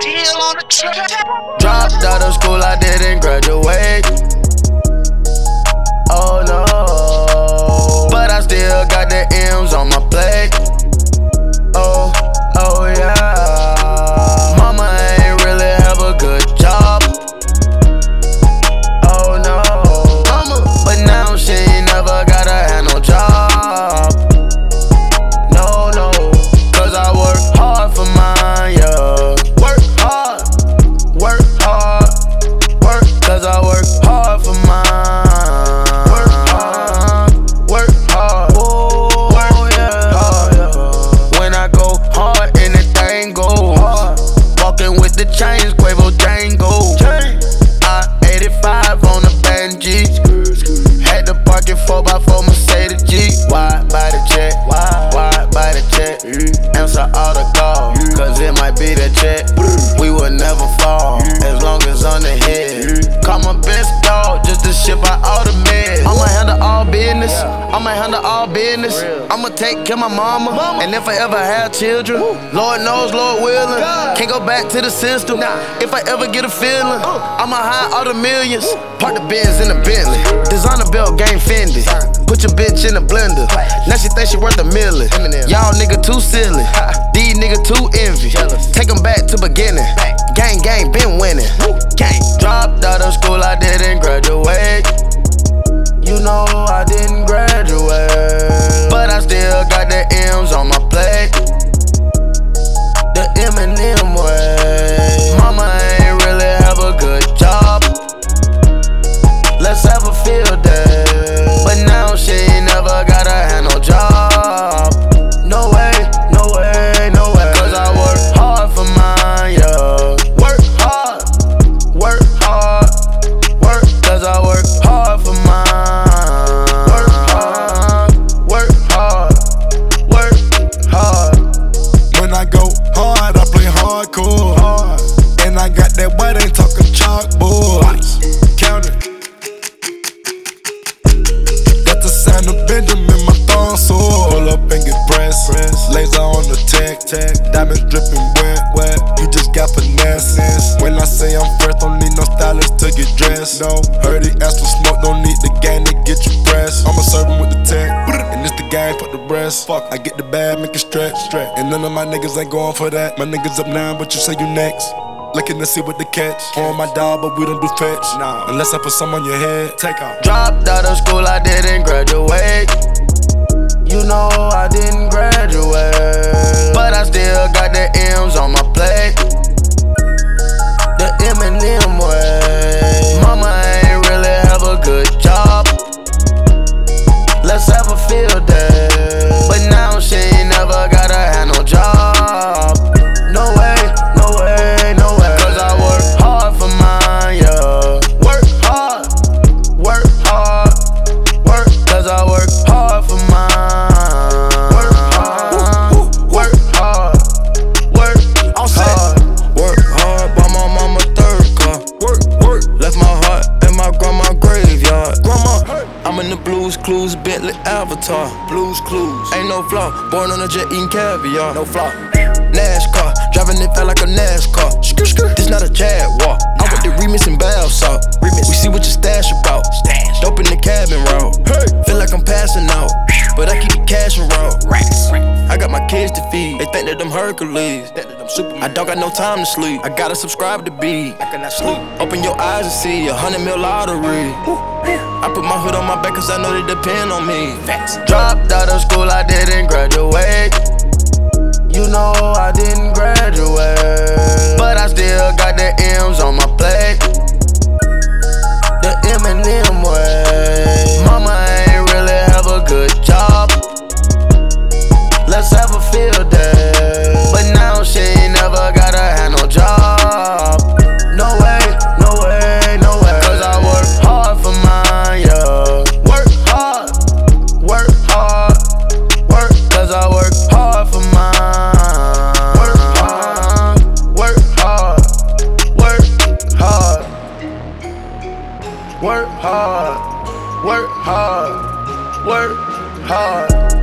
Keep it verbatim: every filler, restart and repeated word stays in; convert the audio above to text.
Still on the track. Dropped out of school, I didn't graduate. Oh no, but I still got the M's on my plate. Oh, oh yeah. Mama ain't really have a good job. Oh no, mama, but now she ain't never gotta have no job. No, no, cause I work hard for mine, yeah. Work hard, work hard, work, cause I work hard for mine. Work hard, work hard, oh, work yeah, hard, yeah. When I go hard, anything go hard. Walking with the chains, Quavo Django. I eighty-five on the Benji. Had to park it four by four Mercedes G. Wide by the check, wide by the check. Answer all the calls, cause it might be the check. We will never fall, as long as on the head. Call my best dog, just to ship out all the meds. I'ma handle all business, I'ma handle all business. I'ma take care of my mama, and if I ever have children, Lord knows, Lord willing, can't go back to the system. If I ever get a feeling, I'ma hide all the millions. Park the Benz in the Bentley, designer belt game Fendi. Put your bitch in the blender, now she think she worth a million. Y'all nigga too silly, these nigga too envy. Take them back to beginning, gang gang been winning. Dropped out of school, I didn't graduate. You know I didn't graduate, but I still got the M's on my plate. The Eminem way. Mama ain't really have a good job. Let's have a field day, but now she ain't never gotta have no job. No way, no way, no way. Cause I work hard for mine, yeah. Work hard, work hard, work. Cause I work hard for mine. Work hard, work hard, work hard. When I go hard, I play hardcore. Hard. And I got that white ain't talking chalkboard. Count it. Got the sound of Benjamin, my thumb sword. Pull up and get pressed. Press. Laser on the tech. tech. Diamonds dripping wet, wet. You just got finesse. When I say I'm fresh, don't need no stylist to get dressed. No, heard he asked for smoke, don't need the gang to get you pressed. I'ma serve him with the tech, and it's the gang for the rest. Fuck, I get the bag, make it stretch, stretch. And none of my niggas ain't going for that. My niggas up now, but you say you next. Looking to see what the catch. On my dog, but we don't do fetch. Nah, unless I put some on your head. Take off. Dropped out of school, I didn't graduate. You know I didn't graduate, but I still got the M's on my plate. The Eminem way. Mama ain't really have a good job. Let's have a field day, but now she ain't never gotta have no job. No way, no way, no way. Cause I work hard for mine, yeah. Work hard, work hard, work. Cause I work hard for mine. Work hard, work hard, work hard. Work hard, bought my mama third car. Work, work. Left my heart in my grandma graveyard. Grandma, I'm in the Blues Clues, Bentley Avatar. Blues Clues, ain't no flaw. Born on a jet eating caviar, no flaw. NASCAR, driving it felt like a NASCAR. This not a Jaguar. I with the remix and bath salt. We see what your stash about. Dope in the cabin route. Feel like I'm passing out, but I keep the cash around. I got my kids to feed. They think that I'm Hercules. I don't got no time to sleep. I gotta subscribe to B. I cannot sleep. Open your eyes and see a hundred mil lottery. I put my hood on my back cause I know they depend on me. Dropped out of school, I didn't graduate. You know I didn't graduate, but I still got the M's on my plate. The Eminem way. Mama ain't really have a good job. Let's have a field day, but now she ain't never gotta have no job. No way, no way, no way. Cause I work hard for mine, yeah. Work hard, work hard, work. Cause I work hard for mine. Work hard, work hard, work hard. Work hard, work hard, work hard.